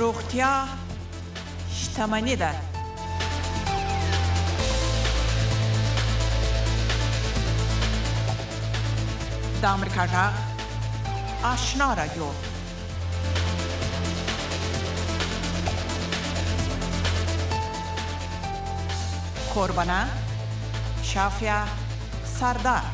روغتیا شتمني ده. د امریکا غږ آشنا رادیو. قربانه شافیا سردار.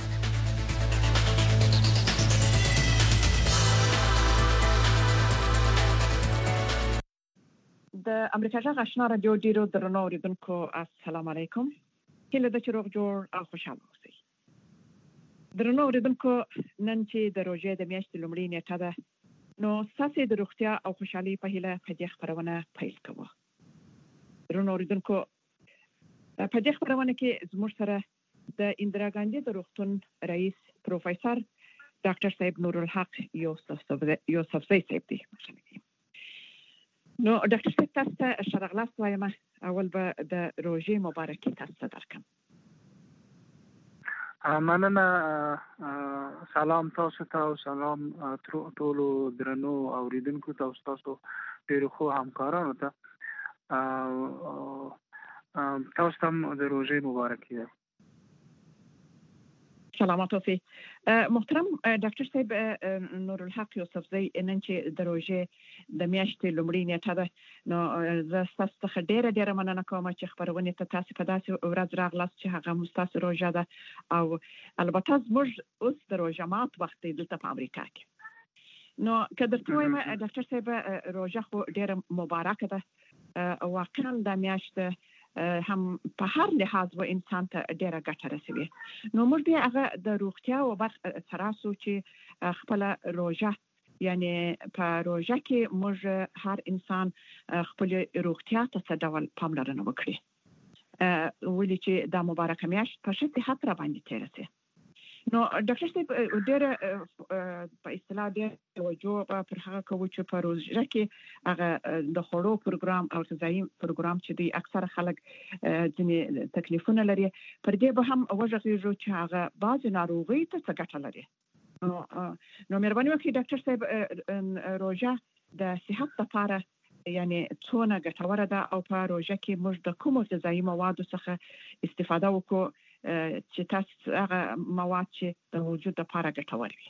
د امریکا غږ آشنا رادیو ډیرو درنو اوریدونکو السلام علیکم. هیله ده چې روغ جوړ او خوشاله اوسئ. درنو اوریدونکو، نن چې د روژې د میاشتې لومړۍ نیټه ده، نو ستاسې د روغتیا او خوشحالۍ په هیله په دې خپرونه پیل کوو. درنو اوریدونکو، په دې خپرونه کې زموږ سره د اندرا ګاندي د روغتون رئیس پروفیسور ډاکټر صاحب نورالحق یوسفزی صاحب دی. نو ډاکټر صاحب، تاسو ته ښه راغلاست وایم. اول به د روژې مبارکي تاسو ته درکړم. مننه. سلام تاسو ته او سلام ټولو درنو اوریدونکو ته او تاسو ډیرو ښو همکارانو ته. تاسو ته د روژې مبارکي ده. سلامات اوسئ. محترم ډاکټر صاحب نورالحق یوسفزی، نن چې د روژې د میاشتې لومړۍ نیټه ده، نو زه ستاسو څخه ډیره مننه کوم چې خپرونې ته تاسو په داسې ورځ راغلاست چې هغه مو ستاسو روژه ده، او البته زموږ اوس د روژه مات وخت دی دلته په امریکا کې. نو که درته وایم ډاکټر صاحب، روژه خو ډیره مبارکه ده. واقعا دا میاشت هم په هر لحاظ و انسان ته ډیره ګټه رسوي. نو موږ بیا هغه د روغتیا او برخه تراسو چې خپل روژه، یعنی په روژه کې موږ هر انسان خپل روغتیا ته څه ډول پاملرنه وکړي، ولې چې دا مبارکه میاشت په ښه صحت را باندې تېره شي. نو ډاکټر صاحب، ډیره په اصطلاح ډیره توجه پر هغه کوو چې په روژه کې هغه د خوړو پروګرام او غذایي پروګرام چې دی اکثره خلک ځینې تکلیفونه لري، پر دې به هم وغږیږو چې هغه بعضې ناروغۍ ته څه ګټه لري. نو مهرباني وکړئ ډاکټر صاحب، روژه د صحت لپاره یعنی څونه ګټوره ده، او په روژه کې موږ د کومو غذایي موادو څخه استفاده وکړو چې تاسو هغه مواد چې د وجود لپاره ګټور وي.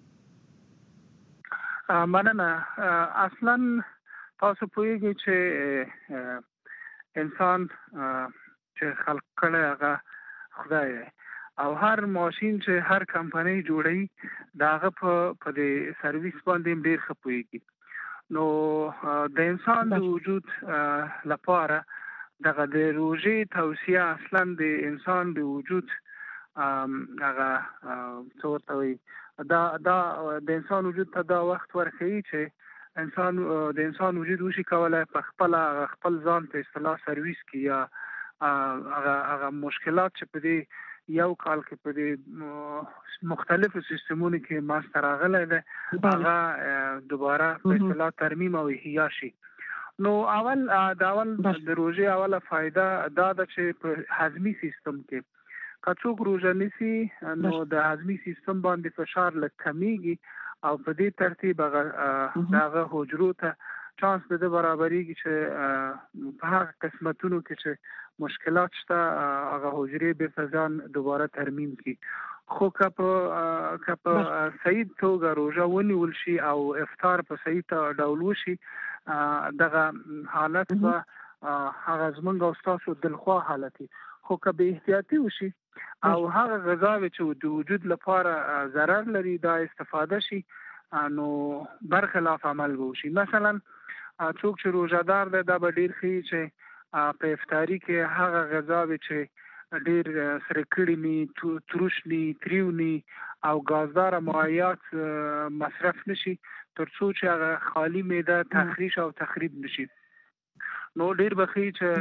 مننه. اصلا تاسو پوهیږئ چې انسان چې خلق کړی هغه خدای دی، او هر ماشین چې هر کمپنۍ جوړوي د هغه په دې سرویس باندې ډېر ښه پوهیږي. نو د انسان د وجود لپاره دغه د روژې توصیه اصلا د انسان د وجود هغه څه ورته وایي، دا د انسان وجود ته دا وخت ورکوي چې د انسان وجود وشي کولی په خپل ځان په اصطلاح سرویس کې، یا هغه مشکلات چې په دې یو کال کې په دې مختلفو سیستمونو کې منځته راغلی دی هغه دوباره په اصطلاح ترمیم او احیا شي. نو د روژې اوله فایده دا ده چې په هضمي سیستم کې که څوک روژه نیسي، نو د هضمي سیستم باندې فشار لږ کمیږي، او په دې ترتیب هغه حجرو ته چانس د ده برابریږي چې په هغه قسمتونو کې چې مشکلات شته هغه حجرې بیرته ځان دوباره ترمیم کړي. خو که په صحیح توګه روژه ونیول شي او افطار په صحیح ډول وشي، دغه حالت به هغه زمونږ او ستاسو دلخوا حالت وي. خو که به احتیاطي وشي او هغه غذاوې چې د وجود لپاره ضرر لري دا استفاده شي، نو برخلاف عمل به وشي. مثلا څوک چې روژهدار دی دا به ډېر ښیي چې په افطاري کې هغه غذاوې چې ډېر سره کړي ني، تروش ني، تریو ني او ګازداره مایعات مصرف نشي، تر څو چې هغه خالی معده تخریش او تخریب نشي. نو ډېر به ښیي چې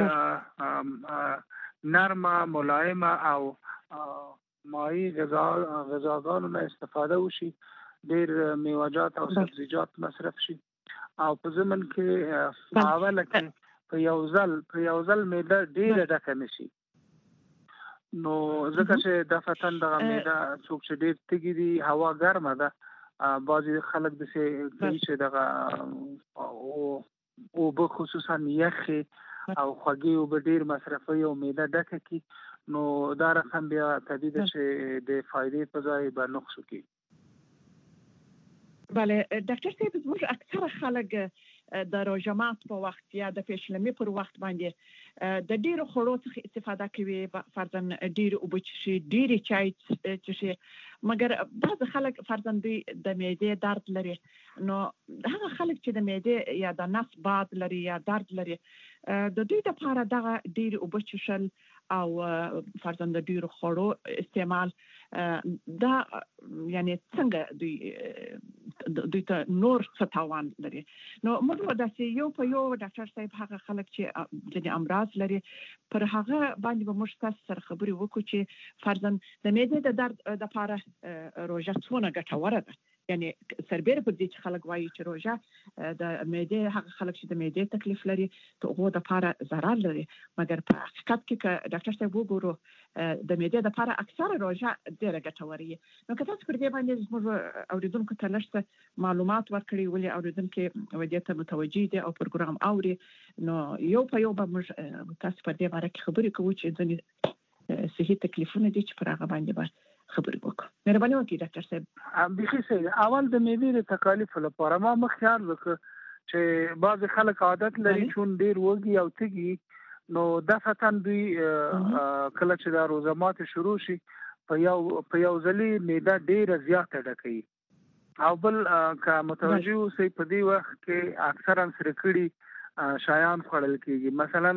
نرمه، ملایمه او مایع غذاګانو نه استفاده وشي، ډېر میوه‌جات او سبزیجات مصرف شي، او په ضمن کې په اوله کې په یو ځل معده ډېره ډکه نشي. نو ځکه چې دفتن دغه معده څوک چې ډېر تږي دي، هوا ګرمه ده، بعضې خلک داسې کوي چې دغه او به خصوصا یخ او خوږی او به ډیر مصرفي او معده ډکه کی نو دا رقم بیا طبیعي ده چې د فائدې په ځای به نقص کوي. بله ډاکټر صاحب زموږ اکثره خلک د روژه مات په وخت یا د پیشلمي پر وخت باندې د ډیرو خوړو څخه استفاده کوي، فرضاً ډیر اوبه څښي، ډیر چای څښي، مګر بعض خلک فرضاً دوی د معدې درد لري، نو هغه خلک چې د معدې یا د نس باد لري یا درد لري د دوی لپاره دغه ډیر اوبه څښل او فرضاً د ډیرو خوړو استعمال دا یعنی څنګه دوی ته نور څه تاوان لري. نو موږ داسې یو په یو ډاکټر صاحب هغه خلک چې د امراض لري پر هغه باندې به موږ تاسو سره خبرې وکړو چې فرضاً د معدې د درد لپاره روژه څونه ګټوره ده. یعنی سربېره پر دې چې خلک وایي چې روژه د معدې هغه خلک چې د معدې تکلیف لري ته هغه د لپاره ضرر لري، مګر په حقیقت کې ډاکټر صاحب وګورو د معدې لپاره اکثره روژه ډېره ګټوره وي. نو که تاسو پر دې باندې زموږ اوریدونکو ته لږ معلومات ورکړي ولې اوریدونکو ودې ته متوجي دي او پروګرام اوري، نو یو په یو به موږ تاسو پر دې باره کې خبرې کوو چې ځینې صحي تکلیفونه دي چې پر هغه باندې خبرې وکړو. مهرباني وکړئ ډاکټر صاحب. بخي سي اول د معدې د تکالیف لپاره ما مخکار وکړ چې بعض خلک عادت لري چې ډیر وږي او تږي، نو دفتن دوی کله چې دا روزه مات شروع شي په یو ځلې معده ډیره زیاته ډکوي او بل که متوجه اوسئ په دې وخت کې اکثرا سره کړي شایان خوړل کېږي، مثلا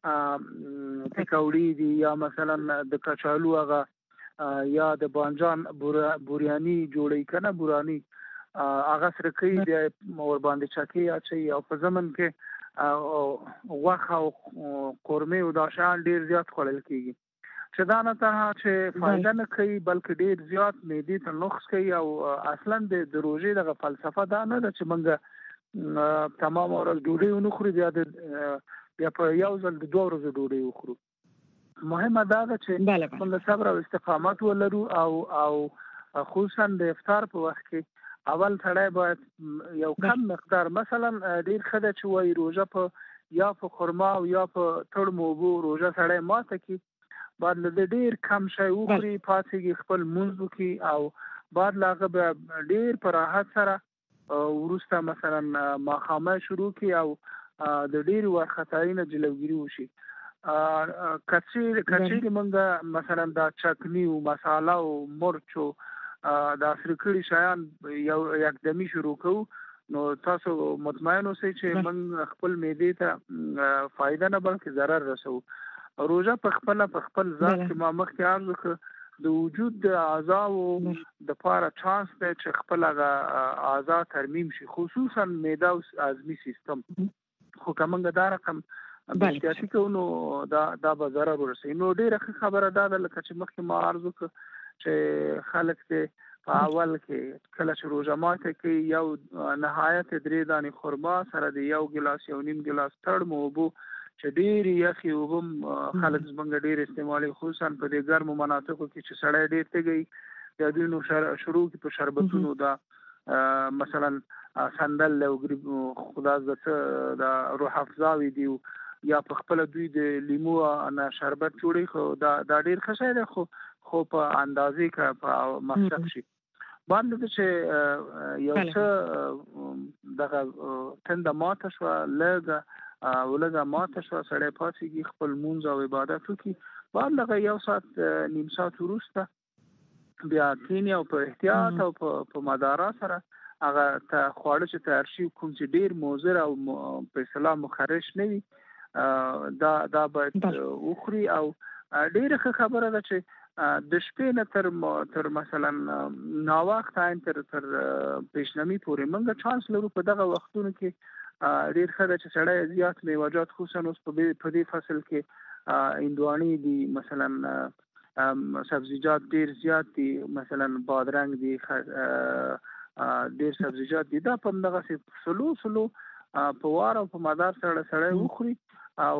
پکوړې دي یا مثلا د کچالو هغه یا د بانجان بوریانی جوړی کنه بورانی هغه سره کوي د اور باندې چکی اچي او په زمن کې واخه او قورمه او داشان ډیر زیات خوړل کیږي چې دا نه ته چې فائدہ نه کوي بلکې ډیر زیات معدې ته نقص کوي او اصلا د روزي د فلسفه دا نه چې موږ تمام ورځ ډوډۍ ونخوري بیا په یو ځل د 2 ورځې ډوډۍ وخورو. مهمه دا ده چې موږ صبر او استقامت ولرو او خصوصا د افطار په وخت کې اول سړی باید یو کم مقدار مثلا ډیر خدای چې وای روزه په یا په خرما او یا په تړمو وو روزه سړی ماته کی بعد له ډیر کم شی وخوري پاتېږي خپل منځ کی او بعد لاغه ډیر په راحت سره ورسته مثلا ماخامه شروع کی او د ډیر ورختاینه جلوګیری وشي. کچې منګه مثلا دا چټنی او مساله او مرچو دا سرکړی شایان یو یکدمی شروع کو نو تاسو مطمئن اوسئ چې من خپل معدې ته فائدہ نه بلکې ضرر رسو. روزه په خپل ذات کې ما مخکې عرض وکړ د وجود د اعضاء د پاره چانس دی چې خپل اعضاء ترمیم شي خصوصا معده او هضمي سیستم، خو کومه دا رقم احتیاطي کوو دا به ضرر ورسوي. نو ډیره خبره دا ده لکه چې مخکې ما عرض وکړ چې خلک ته په اول کې کله چې روزه ماته کوي یو نهایت 3 دانې خرما سره د 1 ګلاس یو نیم ګلاس تړمو وبو چې ډیر یخي وبم خلک زمونږ ډیر استعمالي خصوصا په دې ګرمو مناطقو کې چې سړی ډیر تږي یا دوی نو شروع کې په شربتونو دا مثلا سندل او خدا د روح افزاوي دی یا په خپل دوی د لیمو نه شربت جوړي خو دا ډیر ښه دی خو په اندازې کا په مصرف شي باندې چې یو څه دغه تند ماته شو ولګه ماته شو سړی پاتېږي خپل مونږ او عبادت کوي بعد لغه یو ساعت نیم ساعت وروسته بیا کینیا او په احتیاط او په مدارا سره هغه ته خواړه چې تیار شي کوم چې ډیر موزر او په اصطلاح مخرش نه وي دا باید وخوري او ډیره خبره ده چې د شپې نه تر مثلا ناوخت تر پیشنمی پورې موږ چانس لرو په دغه وختونو کې ډیر خدای چې سړی زیات میوجات خصوصا اوس په دې فصل کې اندواني دي مثلا سبزیجات ډیر زیات دي مثلا بادرنګ دي ډیر سبزیجات دي دا په دغه سلو په واره او په مدار سره وخوري او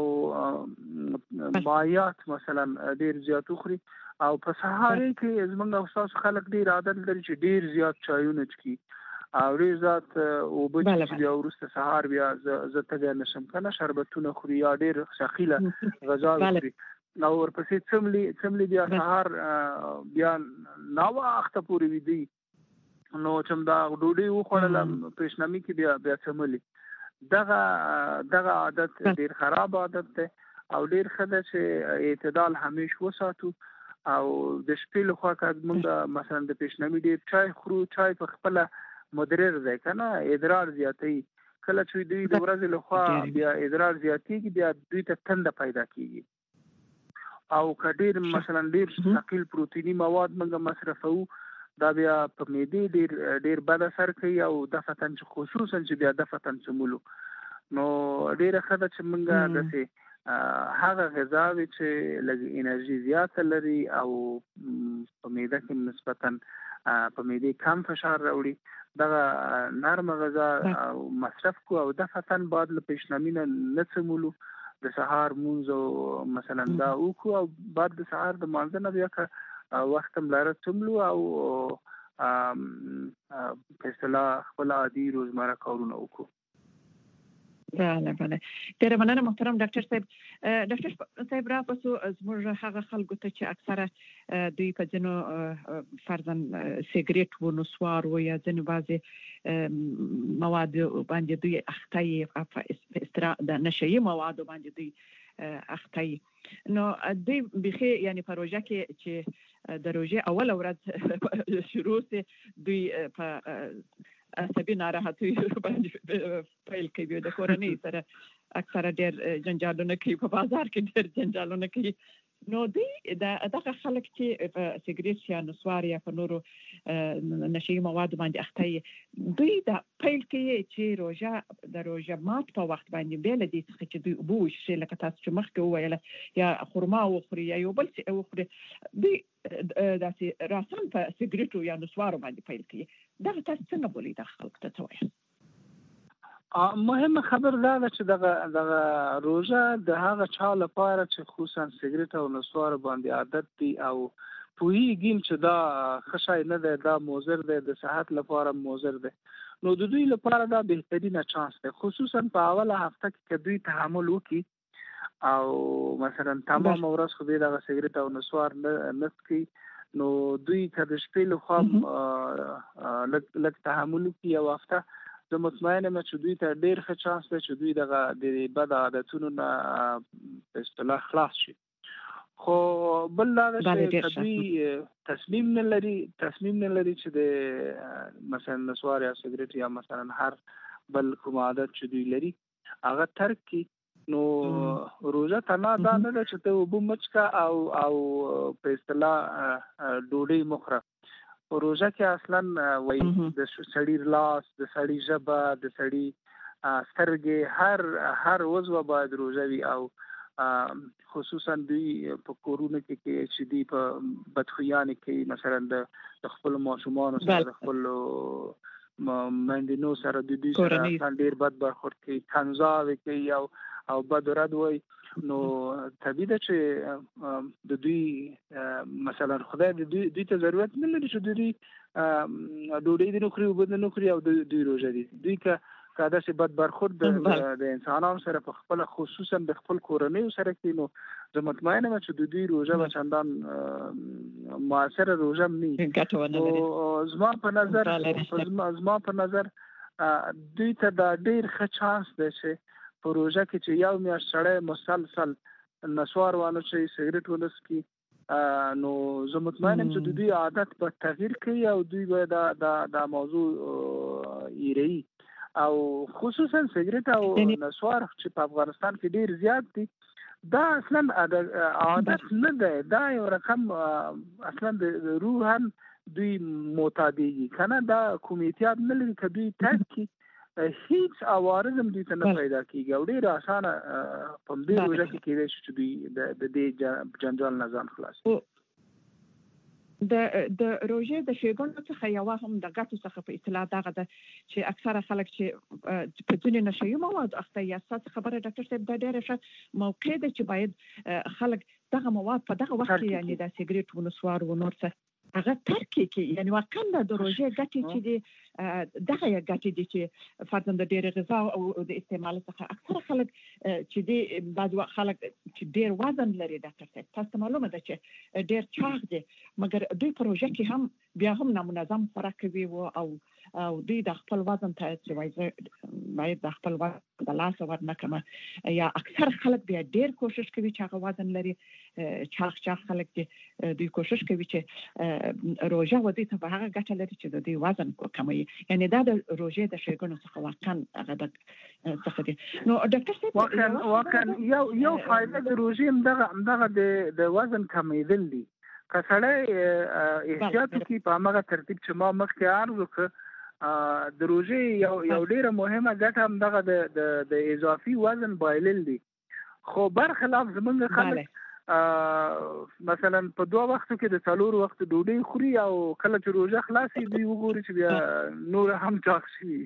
مایات مثلا ډیر زیات وخوري او په سهار کې زمونږ استاد خلک ډیر عادت لري چې ډیر زیات چایونه چکي او ډیر ذات او بچ بیا ورسته سهار بیا زه ته نشم کنه شربتونه خوري یا ډیر ثقيله غذا خوري نو ورپسې څملي بیا سهار بیا نو وخت پورې ویدي نو چې دا ډوډۍ وخوړل پېشنامي کې بیا څملي دغه عادت ډیر خراب عادت دی او ډیر خدای چې اعتدال همیش وساتو او د شپې لخوا که موږ مثلا د پېشنامي ډیر چای خورو چای په خپل مدرر دی کنه ادرار زیاتی کله چې دوی د ورځې لخوا بیا ادرار زیاتیږي بیا دوی ته تنده پیدا کیږي او کډیر مثلا ډیر ثقيل پروتینی مواد موږ مصرفو دا بیا په معدې ډیر بد اثر کوي او دفتن خصوصا چې بیا دفتن سمولو نو ډیر خدای چې موږ دسه هغه غذاوي چې لږ انرژي زیات لري او په معده کې نسبتا په معده کم فشار راوړي دغه نرم غذا مصرف کو او د فتن بعد له پېشنامینه نڅمولو د سهار مونږ مثلا دا وکړو او بعد د سهار د مانځنه بیا وخت ملاره تملو او په اصطلاح خپل عادي روزمره کارونه وکړو. بله ډېر مننه محترم ډاکټر صاحب را پسو زموږ هغه خلکو ته چې اکثره دوی په ځینو فرضاً سیګریټ و نسوار و یا ځینو بعضې مواد باندې دوی اخته د نشهیي موادو باندې دوی اخته نو دوی بخي یعنی پروژه کې چې د روژې اول ورځ شروع سي دوی په عصبي ناراحتي باندې پیل کوي د کورنۍ سره اکثره ډېر جنجالونه کوي په بازار کې ډېر جنجالونه کوي نو دوی دغه خلک چې په سیګریټ یا نسوار یا په نورو نشهیي موادو باندې اخته دوی د پیل کوي چې د روژه مات په وخت باندې بیل دي چې دوی وبوش شي لکه تاسو چې مخکې وویل یا خرما وخوري یا یو بل څه وخوري دوی داسې راسن په سیګریټو یا نسوارو باندې پیل کوي دغه تاسو څنګه بولي د خلکو ته توایي مهمه خبر دا ده چې دغه روژه د هغه چا لپاره چې خصوصا سیګریټ او نسوار باندې عادت دي او پوهیږي چې دا خشای نه ده دا موزر ده د صحت لپاره موزر ده نو د دوی لپاره دا بهترینه چانس ده خصوصا په اوله هفته کې دوی تحمل وکړي او مثلا تمام ورځ خو دغه سیګریټ او نسوار نه کوي نو دوی کله شپې لخوا لږ تحمل کوي او هفته زه مطمئن یم چې دوی ته ډېر ښه چانس دی چې دوی دغه د بد عادتونو نه په اصطلاح خلاص شي خو بل دا چې دوی تصمیم نه لري چې د مثلا نسوار یا سیګریټ یا مثلا هر بل کوم عادت چې دوی لري هغه ترک کړي نو روژه تنها دا نه ده چې ته اوبه مچکه او په اصطلاح ډوډۍ مخوره روژه کې اصلا وای د سړی لاس د سړی ژبه د سړی سترګې هر عضو باید روژه وي او خصوصا دوی په کورونه کې چې دی په بدخویانه کې مثلا د خپل ماشومان سره د خپل مندینو سره د دوی سره ډېر بد برخورد کوي کنځاوي کوي او بد رد وای نو طبیعي ده چې د دوی مثلا خدای د دوی ته ضرورت نه لري چې دوی ډوډۍ د نخري او بد نخري او دوی روزه دي دوی که دا چې بد برخورد د انسانانو سره په خپل خصوصا د خپل کورنۍ سره کې نو زه مطمئن یم چې د دوی روزه به چندان موثره روزه نه زما په نظر دوی ته دا ډېر ښه چانس دی چې په روژه کې چې یو میاشت سړی مسلسل نسوار وانه چې سیګریټ ونسکي نو زه مطمئن یم چې دوی عادت به تغییر کوي او دوی به دا موضوع ایري او خصوصا سیګریټ او نسوار چې په افغانستان کې ډیر زیات دي دا اصلا عادت نه ده دا یو رقم اصلا د روحاً دوی معتادیږي کنه دا کومیتیات نه لري که دوی تک کی هیڅ عوارض دوی ته نه پیدا کیږي او ډیر اسانه په دې روزه کې کېږي چې دوی د دې جنجال نه ځان خلاص د روژې د شیګونو څخه یو هم د ګټو څخه په اطلاع دغه ده چې اکثره خلک چې په ځینې نشهیي مواد اخته یا ست خبره ډاکټر صاحب د ډېر ښه موقع ده چې باید خلک دغه مواد په دغه وخت کې یعنی د سیګریټ و نسوار و نور څه هغه ترک کی یعنی واقعا د روزه ګټي چې دغه ګټي دي چې فرضاً د ډېر غذا او د استعمال څخه اکثره خلک چې د بعض خلک چې ډېر وزن لري ډاکټر صاحب تاسو معلومه ده چې ډېر چاغ دي مګر دوی پروژه کې هم بیا هم نامنظم خوراک کوي او دوی د خپل وزن ته چې باید د خپل وزن د لاس ور نه کما یا اکثر خلک بیا ډېر کوشش کوي چې هغه وزن لري چاغ خلک دي دوی کوشش کوي چې روزه ودی ته به هغه ګټه لري چې د دوی وزن کموي یعنی دا د روزه د شیګونو څخه واقعا هغه د څه دي نو ډاکټر صاحب واقعا یو فائدہ د روزه همدغه د وزن کمیدل دي کسړی احتیاط کوي په هغه ترتیب چې ما مخکې عرض وکړ د روزه یو ډیره مهمه ګټه همدغه د اضافي وزن بایلل دي خو برخلاف زمونږ خلک مثلا په 2 وختو کې د 4 وخت ډوډۍ خوري او کله چې روزه خلاصي دوی وګوري چې بیا نور هم چاق شي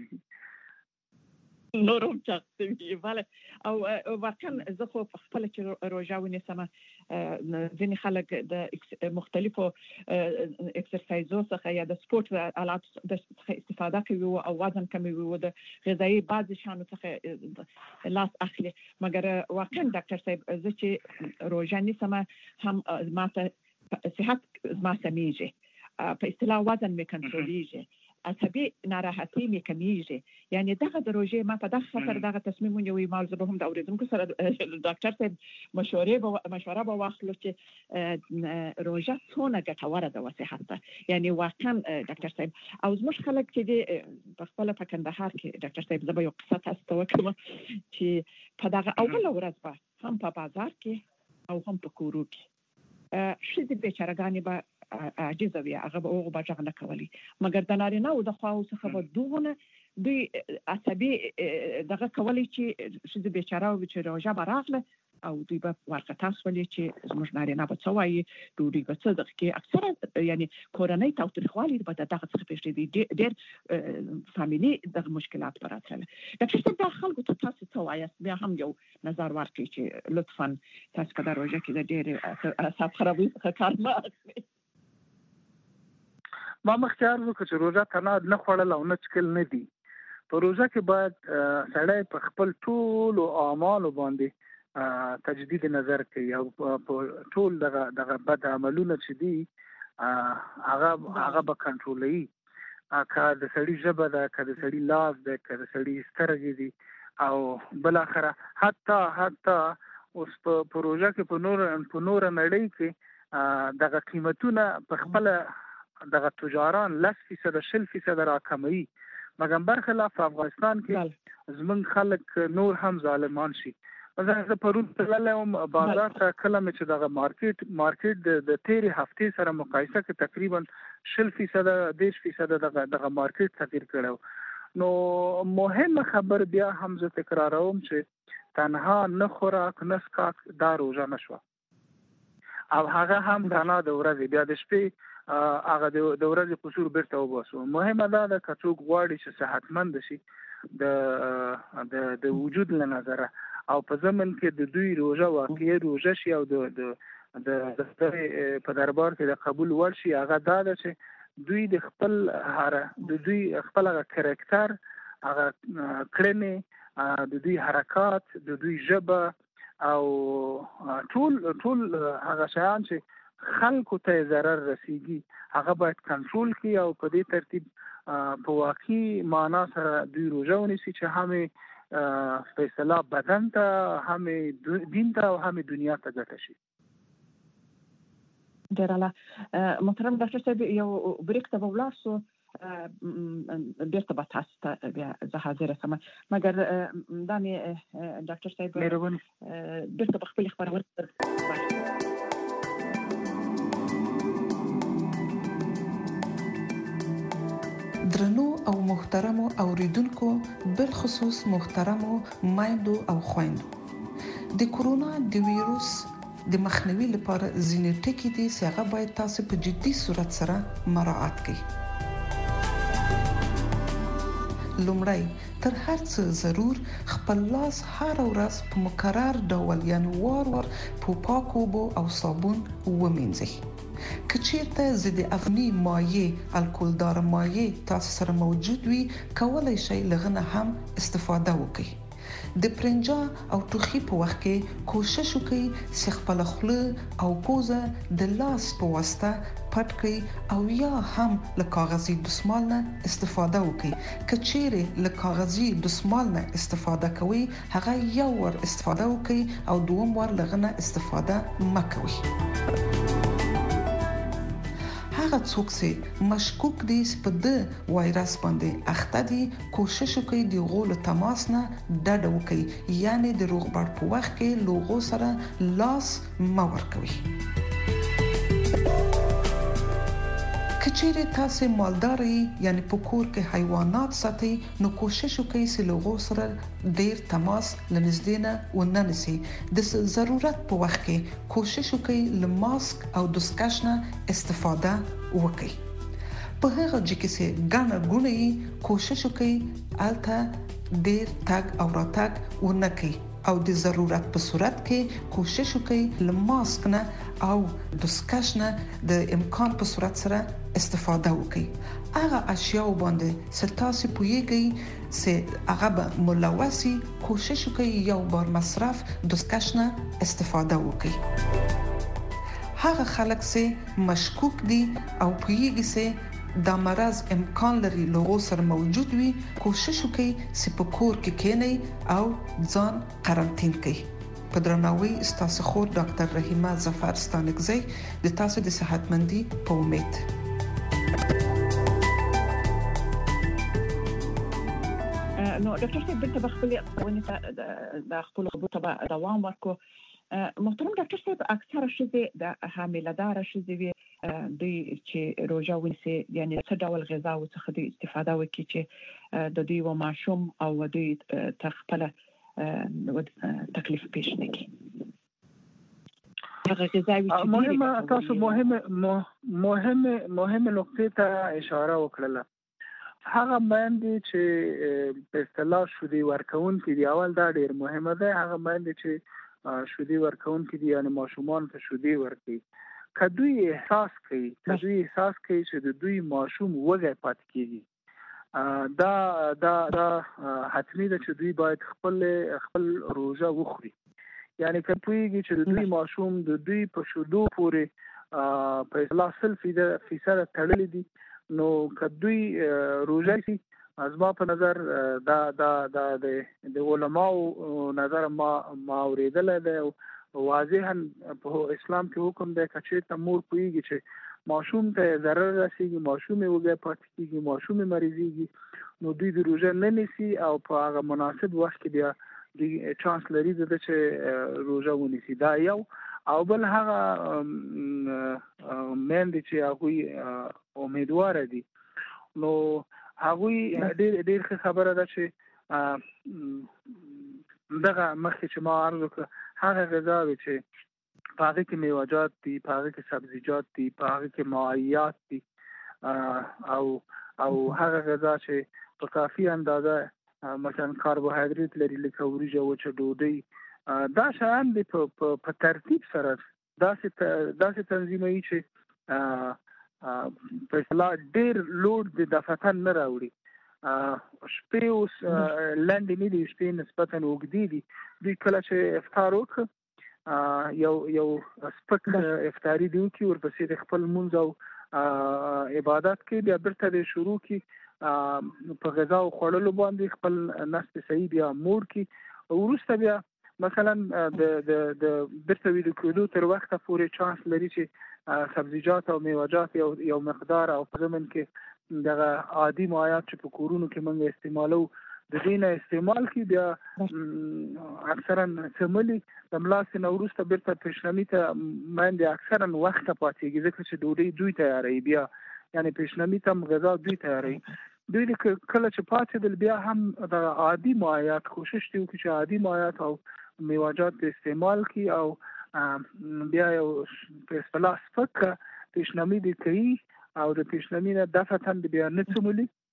نورم چاقوي vale او واقعا زه خو خپل چې روزه ونیسم ځینې خلک د مختلفو اکسرسایزو څخه یا د سپورت آلات د استفاده کوي او وزن کموي او د غذایی بعض شانو څخه لاس اخلي مګر واقعا ډاکټر صاحب زه چې روزه نیسم هم ماته صحت ما سميږي په اصطلاح وزن می کنټرولېږي عصبي ناراحتي می کمیږي یعنی دغه د روزه ما په دغه سفر دغه تصمیم ونیوي مالزه به هم د اوریدونکو سره ډاکټر صاحب مشوره به واخلو چې روزه څونه ګټوره ده صحت ته یعنی واقعا ډاکټر صاحب او زموږ خلک چې په خپل په کندهار کې ډاکټر صاحب زه به یو قصه تاسو ته وکړم چې په دغه اول ورځ به هم په بازار کې او هم په کورو کې شې د بیچارهګانی به عاجز وي هغه به او بچا نه کولی مګر د نارینه او د خواو څخه به دوغونه دوی عصبي دغه کولی چې د بیچاره او چې روزه براغله او دوی به ورته تاسو ولې چې زموږ نارینه به څه وایي دوی به څه دغه کې اکثره یعنی کورنۍ تاوتریخوالي به دغه څه پېښې دي ډېر فاميلي د مشکلات براتله ډاکټر صاحب د خلکو ته تاسو څه وایي بیا هم یو نظر ورکړي چې لطفا تاسو کله روزه کې د ډېر اعصاب خرابوي څخه کار نه اخلي ما مختار وکړ چې روزه تنه نه خوړل او نه چکل نه دي په روزه کې باید سړی په خپل ټول اعمال باندې تجدید نظر کوي او په ټول دغه بد عملونه چې دي هغه به کنټرولوي که د سړي ژبه ده که د سړي لاس ده که د سړي سترګې دي او بل اخره حتی اوس په روزه کې په نور نړۍ کې دغه قیمتونه په خپل دغه تجاران 10% 20% راکموي مګر برخلاف په افغانستان کې زمونږ خلک نور هم ظالمان شي مثلا زه پرون تللم بازار ته کله چې دغه مارکیټ د تیرې هفتې سره مقایسه کې تقریبا 20% 10% دغه مارکیټ تغییر کړو نو مهمه خبر بیا هم زه تکراروم چې تنها نه خوراک نه سکاک دا روزه نشو او هغه هم تنها د ورځې بیا د شپې هغه د ورځې قصور بیرته وباسو مهمه ده چې څوک غواړي چې صحتمند شي د وجود له نظره او په زمن کې د دوی روزه واقعي روزه شي او د په دربار کې د قبول ورشي هغه دا ده چې دوی د خپل کریکټر هغه کړنې د دوی حرکات د دوی ژبه او ټول هغه شیان چې خلکو ته ضرر رسیږي هغه باید کنټرول کړي او په دې ترتیب په واقعي معنا سره دوی روزه ونیسي چې هم په اصطلاح بدن ته هم دین ته او هم دنیا ته ګټه شي ډېر محترم ډاکټر صاحب یو بریک ته ولاړ بیرته به تاسو ته بیا زه حاضر سم مګر دا مې ډاکټر صاحب بیرته په خپل خبرونه درنو او محترمو اوریدونکو بالخصوص محترمو مایندو او خويندو د کورونا د وایروس د مخنیوي لپاره ځینې ټکي دي چې هغه باید تاسو په جدي صورت سره مراعات کړئ لومړی تر هر څه ضرور خپل لاس هر ورځ په مکرر ډول یعنی وار په پاکو اوبو او صابون ومینځئ. که چیرته ضد افني مایع الکولدار مایع تاسو سره موجود وي، کولای شئ لغنه هم استفاده وکړئ. د پرنجا او ټوخي په وخت کې کوشش وکړئ چې خپل خوله او پوزه د لاس په واسطه پټ کړئ او یا هم له کاغذي دستمال نه استفاده وکړئ. که چیرې له کاغذي دستمال نه استفاده کوئ، هغه یو ور استفاده وکړئ او دوم ور لغنه استفاده مکوئ. هغه څوک چې مشکوک دي چې په د وایرس باندې اخته دي، کوشش وکړي د غول تماس نه ډډه وکړي، یعنی د روغبړ په وخت کې لوغو سره لاس مه ورکوي. که چیرې تاسو مالدار یعنی په کور کې حیوانات ساتئ، نو کوشش وکړئ چې له هغو سره ډیر تماس لنږدې نه ونه نیسئ. د ضرورت په وخت کې کوشش وکړئ له ماسک او دستکش نه استفاده وکړئ. په هغه ځای کې چې ګڼه ګوڼه کوشش وکړئ الته ډیر تګ او راتګ ونه کړئ او د ضرورت په صورت کې کوشش وکړئ له ماسک نه او دستکش نه د امکان په صورت سره استفاده وکړئ. هغه اشیاء باندې چې تاسو پوهیږئ چې هغه به ملوثي، کوشش وکړئ یو بار مصرف دستکش نه استفاده وکړئ. هغه خلک چې مشکوک دي او پوهیږي چې دا مرض امکان لري لغو سره موجود وي، کوشش وکړئ چې په کور کې کېنئ او ځان قرنطین کړئ. په درناوي ستاسو خور ډاکټر رحیمه ظفر ستانکزی د تاسو د صحتمندي په امید. نو ډاکټر صاحب بیرته خپل ونې ته د خپل خبرو ته دوام ورکړو. محترم ډاکټر صاحب، اکثره ښځې د حامله‌دار ښځې وي دوی چې روژه ونیسي، یعنی څه ډول غذا څخه دوی استفاده وکړي چې د دوی و ماشوم او دوی تر خپل تکلیف پیش نه کړي. هغه غذاوي چې تاسو مهمه نقطې ته اشاره وکړه. هغه باندې چې په اصطلاح شودي ورکون کې دی، اول دا ډیر مهمه ده. هغه باندې چې شودي ورکون کې دي، یعنی ماشومان ته شودي ورکړي. کدوې احساس کوي چې د دوی ماشوم وږی پاتې کیږي، دا حتمی ده چې دوی باید خپل روزه وخوري. یعنی کپویږي چې د دوی ماشوم د دوی په شودو پورې په اصطلاح 100% تړلې دي، نو کدوې روزه سي از ما په نظر د علماو نظر ما اوریدل ده. واضحا په اسلام کې حکم دی چې ته مور پویږي چې ماشوم ته ضرر رسیږي، ماشوم وګړي پاتې کیږي، ماشوم مریضيږي، نو دوی د روزه نه نیسي او په هغه مناسب وخت کې بیا د چانس لري چې روزه ونیسي. دا یو. او بل هغه مېندې چې هغه امیدوار دي، نو هغه ډېر خبره ده چې دغه مخکې چې ما عرض وکړ هغه غذاوي چې په هغه کې میوه‌جات دي، په هغه کې سبزیجات دي، په هغه کې مایعات دي، او هغه غذا چې په کافي اندازه مثلا کاربوهایډریټ لري لکه وریجه، وچه ډوډۍ، دا شیان دي په ترتیب سره داسې تنظیموي چې په اصطلاح ډېر لوډ د دفتر نه راوړي. شپې اوس لاندې نه دي، شپې نسبتاً اوږدې دي. دوی کله چې افطار وکړي یو سپک افطاري دی وکړي، ورپسې د خپل لمونځ او عبادت کې بیا بیرته د شروع کې په غذا او خوړلو باندې خپل نفس صحیح بیا موړ کې. وروسته بیا مثلا د بیرته ویده کېدو تر وخته پورې چانس لري چې سبزیجات او میوه‌جات یو مقدار او په ضمن کې دغه عادي مایعات چې په کورونو کې موږ استعمالو د دې نه استعمال کې بیا اکثرا سملي د ملاسې نه وروسته بیرته پیشنمي ته باندې اکثرا وخت پاتېږي، ځکه چې ډوډۍ دوی تیاروي، بیا یعنی پیشنمي ته غذا دوی تیاروي. دوی کله چې پاتېدل بیا هم د عادي مایعات کوشش کوي چې عادي مایعات او میوه‌جات استعمال کړي او بیا یو په اصطلاح سپک پیشنمي دي کوي او د پیشنمي نه دفتن بیا نه څملي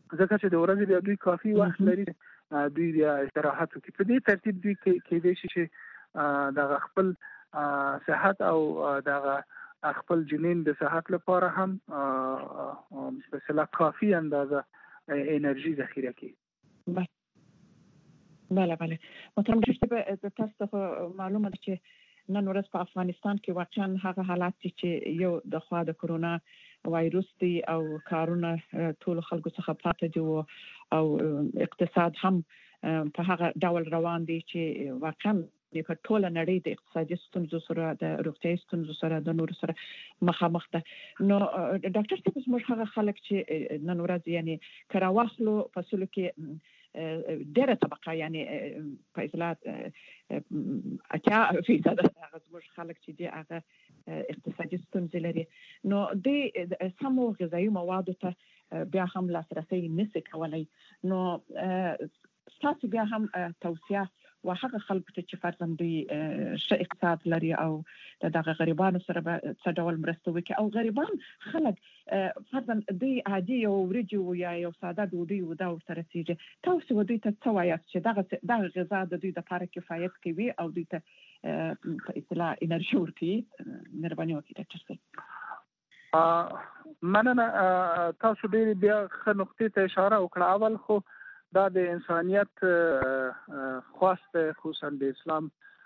ځکه چې د ورځې بیا دوی کافي وخت لري دوی بیا استراحت کوي. په دې ترتیب دوی کې دې شي د خپل صحت او د خپل جنین د صحت لپاره هم مثلا کافي اندازه انرژي ذخیره کړي. بله محترم ډاکټر تاسو معلومه ده چې نن ورځ په افغانستان کې واقعا هغه حالات چې یو د خوا د کرونا وایروس دی او کارونه ټول خلکو څخه پاتې دي او اقتصاد هم په هغه ډول روان دي چې واقعا په ټوله نړۍ د اقتصادي ستونزو سره د روغتیايي ستونزو سره د نور سره مخامخ ده. نو ډاکټر صاحب موږ هغه خلک چې نن ورځ یعنی کراوخلو فصلو کې ډېره طبقه یعنی په اصطلاح 80% هغه موږ خلک چې دي هغه اقتصادي ستونزې لري. نو د سمو غذایي موادو ته بیا هم لاسرسي نشي کولای. نو تاسو بیا هم توصیه وهغه خلکو ته چې فرضاً دوی ښه اقتصاد لري او دغه غریبانو سره به څه ډول مرسته وکړي او غریبان خلک فرضاً دوی عادي یو ورجو یا یو ساده ډوډۍ ودا ورته رسیږي. تاسو دوی ته څه وایاست چې دغه غذا د دوی لپاره کفایت کوي او دوی ته په اصطلاح انرژي ورکوي؟ مهرباني وکړئ ډاکټر صاحب. مننه. تاسو ډېر بیا ښه نقطې ته اشاره وکړه. اول خو دا د انسانیت خواست خصوصا د اسلام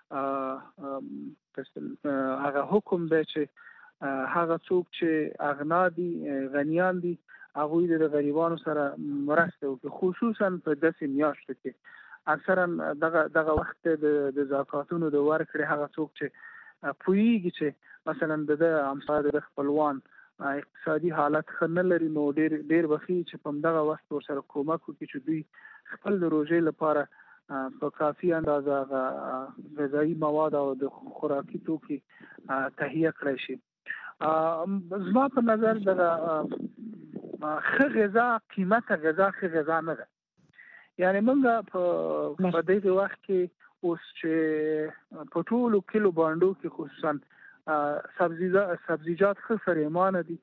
هغه حکم دی چې هغه څوک چې اغنا دي غنیان دي هغه د غریبانو سره مرسته وکړي، خصوصا په داسې میاشتو کې اکثرا دغه وخت د زکاتونو د ورکړې هغه څوک چې پوهیږي چې مثلا د امثال د خپلوان اقتصادي حالت خنه لري نو ډیر بخي چې په دغه وخت ور سره کومک وکړي چې دوی خپل د روزې لپاره په کافي اندازه غذایی مواد او د خوراکي توکي تهیه کړی شي. زما په نظر دغه ښه غذا قیمته غذا نه ده. یعنی موږ په دې وخت کې اوس چې په ټولو کلو باندې کې خصوصا سبزیجات ښه سریمانه دي.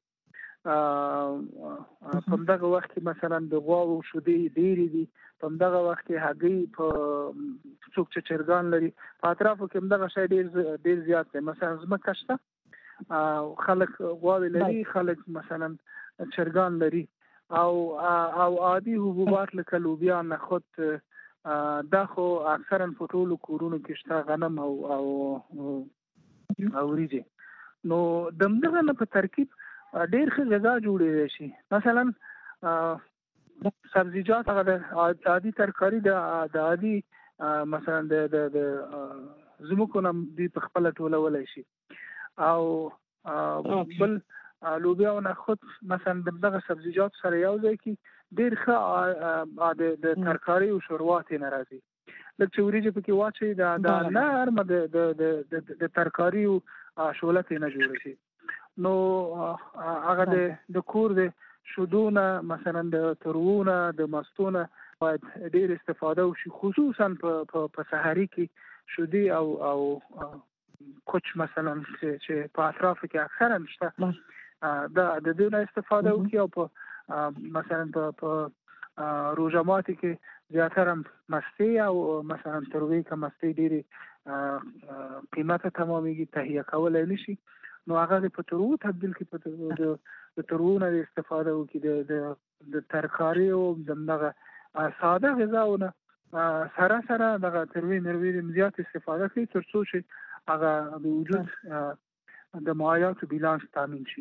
په دغه وخت کې مثلا د غواو شودې ډېرې دي. په دغه وخت کې هګۍ په څوک چې چرګان لري په اطرافو کې دغه شی ډېر زیات دی. مثلا ځمکه شته خلک غواوې لري، خلک مثلا چرګان لري او عادي حبوبات لکه لوبیا، نخود دا خو اکثرا په ټولو کورونو کې شته، غنم او وریجې. نو دغه نه په ترکیب ډېر ښه غذا جوړېږي شي. مثلا سبزیجات هغه د عادي ترکاری د عادي مثلا د زموږ نه دی په خپل ټولولای شي او بل لوبیا او نخود مثلا دغه سبزیجات سره یو ځای کې ډېر ښه د ترکاری او شوربات نه راځي. لکه وریجې پکې واچي د نرمه د ترکاری او شولت نه جوړ شي. نو هغه د کور د شودونه مثلا د تروونه د مستونه باید ډېر استفاده وشي، خصوصا په سحری کې شودې او کوچ مثلا چې په اطرافو کې اکثرا شته د دې نه استفاده وکړي او په مثلا په روزمات کې زیاتره مستی او مثلا تروی که مستی ډېری قیمته تمامېږي تهیه کولای نشي. نو هغه په ترو تبدیل کې په ترو نه استفاده وکړي د ترکاری او دغه ساده غذاونه سره دغه تروی مروی زیات استفاده کوي تر څو چې هغه د وجود د مایعاتو بیلانس تامین شي.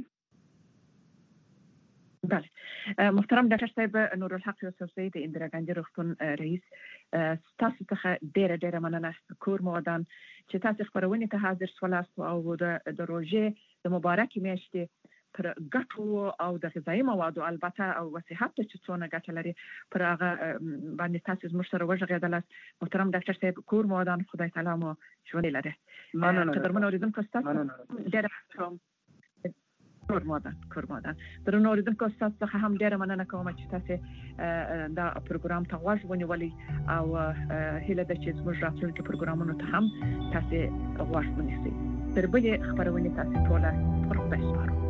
بله محترم ډاکټر صاحب، نور الحق یوسفزی د اندرا ګاندي روغتون رئیس، تاسو څخه ډیره مننه. کور مودان چې تاسو خبرونه ته حاضر سولاست او د روزې د مبارکې میاشتې پر ګټو او د غذایی موادو البته او صحت ته څونه ګټه لري پر هغه باندې تاسو زموږ سره وژغېدلاست. محترم ډاکټر صاحب کور مودان، خدای تعالی مو ژوند لري. مننه. قدرمن اوریدونکو تاسو ډیره کورمادان درنو اوریدونکو تاسو څخه هم ډیره مننه کوم چې تاسو دا پروګرام ته غوږ ونیولئ او هیله ده چې زموږ راتلونکي پروګرامونو ته هم تاسو غوږ ونیسئ. تر بلې خبرونه تاسو ټول پر خپل